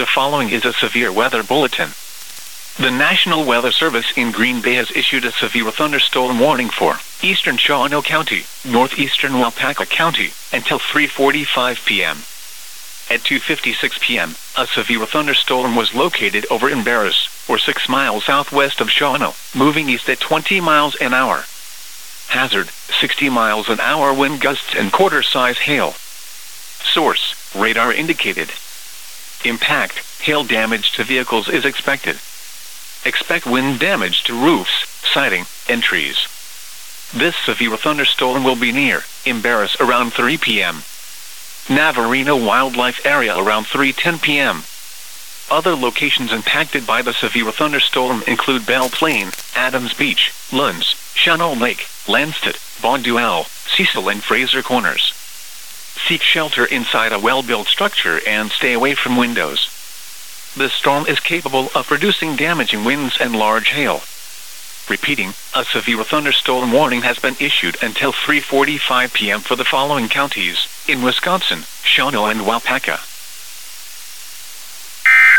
The following is a severe weather bulletin. The National Weather Service in Green Bay has issued a severe thunderstorm warning for eastern Shawano County, northeastern Waupaca County, until 3:45 p.m. At 2:56 p.m., a severe thunderstorm was located over Embarrass, or 6 miles southwest of Shawano, moving east at 20 miles an hour. Hazard, 60 miles an hour wind gusts and quarter-size hail. Source, radar indicated. Impact, hail damage to vehicles is expected. Expect wind damage to roofs, siding, and trees. This severe thunderstorm will be near Embarrass around 3 p.m. Navarino Wildlife Area around 3:10 p.m. Other locations impacted by the severe thunderstorm include Belle Plaine, Adams Beach, Lunds, Shawano Lake, Landstedt, Bonduelle, Cecil and Fraser Corners. Seek shelter inside a well-built structure and stay away from windows. The storm is capable of producing damaging winds and large hail. Repeating, a severe thunderstorm warning has been issued until 3:45 p.m. for the following counties in Wisconsin, Shawano and Waupaca.